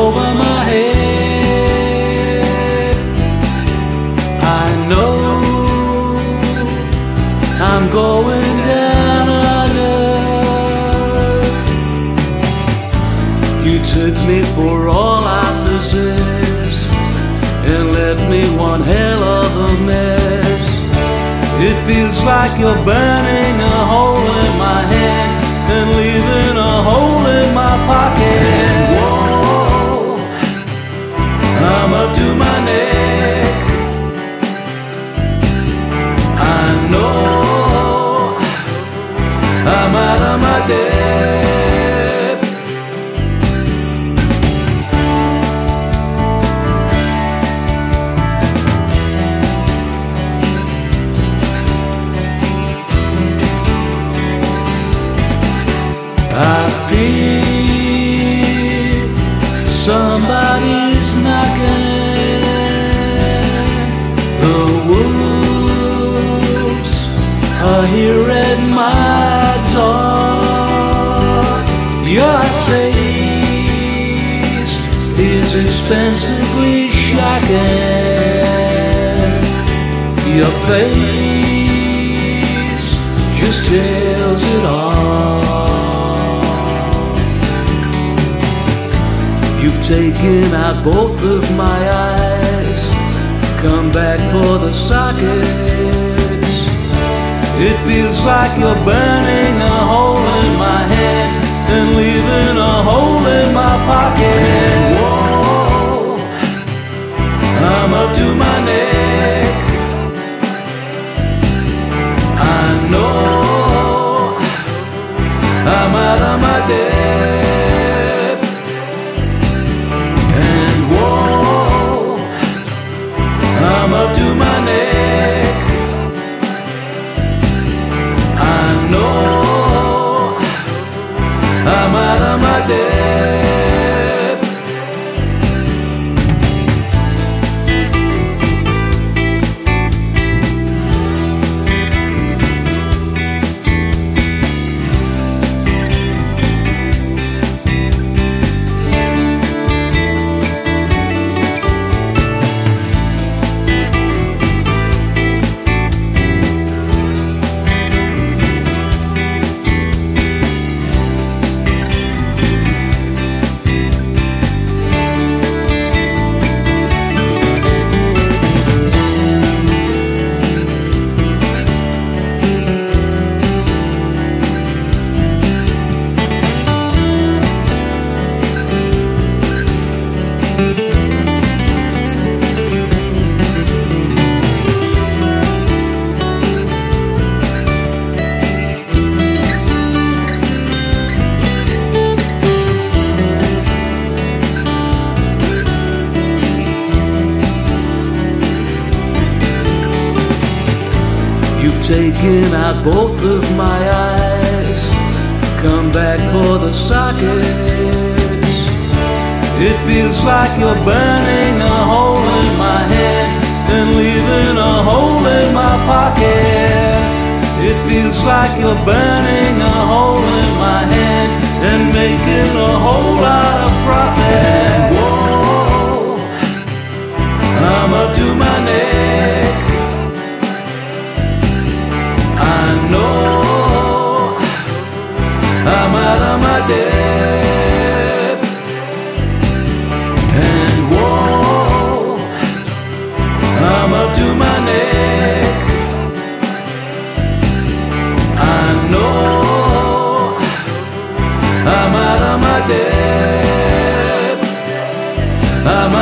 over my head. I know I'm going down under. You took me for all I possess and left me one hell of a mess. It feels like you're burning a hole in my hands and leaving a hole in my pocket. Whoa, I'm up to my neck. I know I'm out of my depth. I feel somebody's knocking. The wolves are here at my door. Your taste is expensively shocking. Your face just tells it all. You've taken out both of my eyes, come back for the sockets. It feels like you're burning a hole in my head and leaving a hole in my pocket. Whoa, I'm up to my neck. I know I'm out of my depth. I'm up to my neck. I know I'm out of my depth. You've taken out both of my eyes, come back for the sockets. It feels like you're burning a hole in my head and leaving a hole in my pocket. It feels like you're burning a hole in my head and making a whole lot of profit. Whoa, I'm up to my neck. I know I'm out of my depth. And whoa, I'm up to my neck. I know I'm out of my depth. I'm